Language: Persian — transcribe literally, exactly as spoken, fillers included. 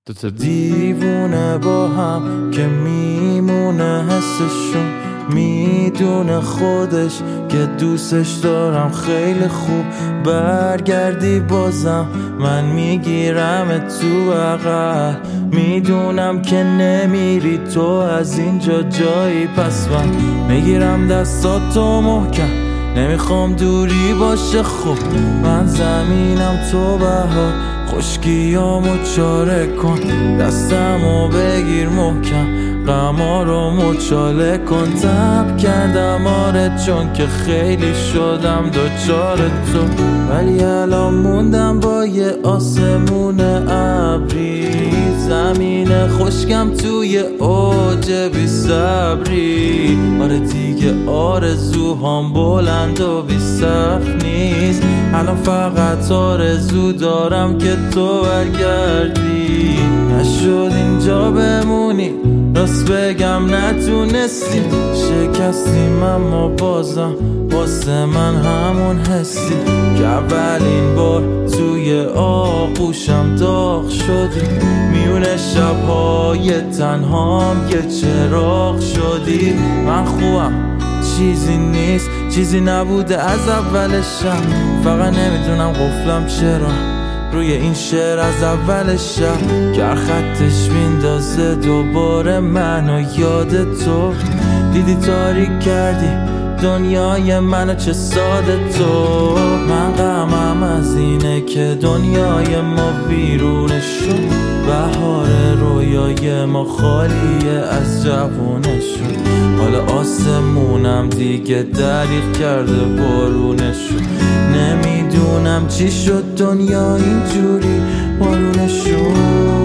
دوتا دیوونه با هم که میمونه حسشون، میدونه خودش که دوستش دارم خیلی خوب. برگردی بازم من میگیرم تو بغل، میدونم که نمیری تو از اینجا جایی، پس من میگیرم دستاتو محکم، نمیخوام دوری باشه. خب من زمینم تو بهار، خشکیامو چاره کن، دستمو بگیر محکم، غما رو مچاله کن. تب کردم آره چون که خیلی شدم دوچار تو، ولی الان موندم با یه آسمون ابری، زمین خشکم توی اوج بی صبری. آره دیگه آرزوهام بلند و بی سقف نیست، الان فقط آرزو دارم که تو برگردی. نشد اینجا بمونی، راست بگم نتونستی، شکستیم اما بازم واسه من همون حسی که اولین بار توی آغوشم داغ شدی. میونه شبهای تنهام یه چراغ شدی. من خوبم چیزی نیست، چیزی نبوده از اولشم، فقط نمیدونم قفلم چرا روی این شعر از اولشم، گر خطش میندازه دوباره منو یاد تو. دیدی تاریک کردی دنیای منو چه ساده تو. من غمم از اینه که دنیای ما بیرونشون، بهار رویای ما خالیه از جوونشون. حالا آسمونم دیگه دریغ کرده بارونشون، نمیدونم چی شد دنیا اینجوری بارونشون.